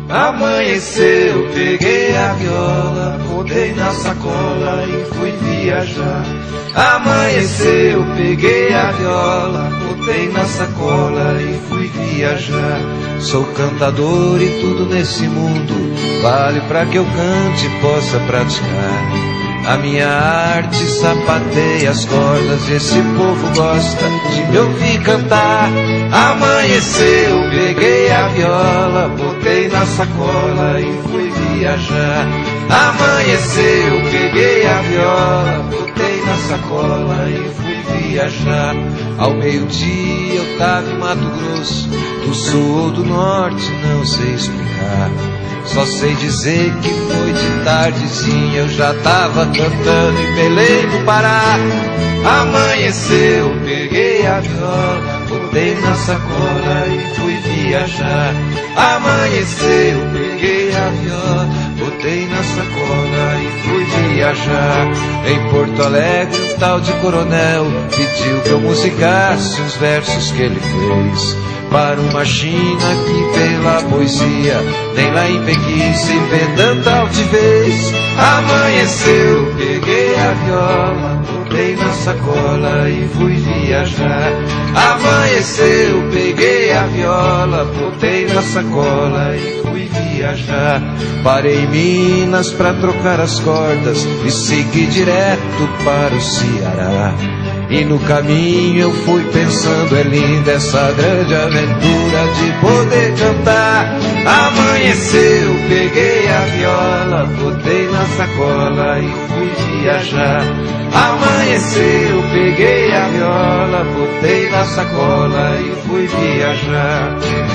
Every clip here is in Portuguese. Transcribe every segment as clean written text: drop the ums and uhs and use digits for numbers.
Amanheceu, peguei a viola, botei na sacola e fui viajar. Amanheceu, peguei a viola, botei na sacola e fui viajar. Sou cantador e tudo nesse mundo vale pra que eu cante e possa praticar. A minha arte sapateia as cordas, esse povo gosta de me ouvir cantar. Amanheceu, peguei a viola, botei na sacola e fui viajar. Amanheceu, peguei a viola, botei na sacola e fui viajar. Ao meio-dia eu tava em Mato Grosso, do sul ou do norte, não sei explicar. Só sei dizer que foi de tardezinha, eu já tava cantando em Belém do Pará. Amanheceu, peguei a viola, botei na sacola e fui viajar. Amanheceu, peguei a viola, botei na sacola e fui viajar. Em Porto Alegre, um tal de coronel pediu que eu musicasse uns versos que ele fez para uma China que pela poesia nem lá em Pequim se vê tanta altivez. Amanheceu, peguei a viola, botei na sacola e fui viajar. Amanheceu, peguei a viola, botei na sacola e fui viajar. Parei em Minas pra trocar as cordas e segui direto para o Ceará. E no caminho eu fui pensando, é linda essa grande aventura de poder cantar. Amanheceu, peguei a viola, botei na sacola e fui viajar. Amanheceu, peguei a viola, botei na sacola e fui viajar.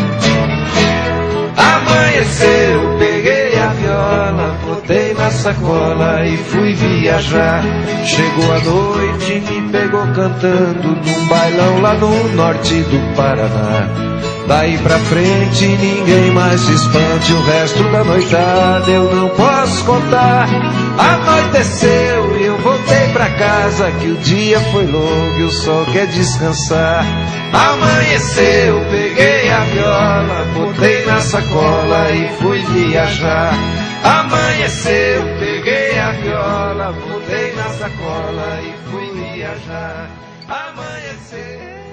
Amanheceu, peguei a viola, botei na sacola e fui viajar. Chegou a noite e me pegou cantando num bailão lá no norte do Paraná. Daí pra frente ninguém mais se espante, o resto da noitada eu não posso contar. Anoiteceu e eu voltei pra casa, que o dia foi longo e o sol quer descansar. Amanheceu, peguei a viola, botei na sacola e fui viajar. Amanheceu, peguei a viola, botei na sacola e fui viajar. Amanheceu.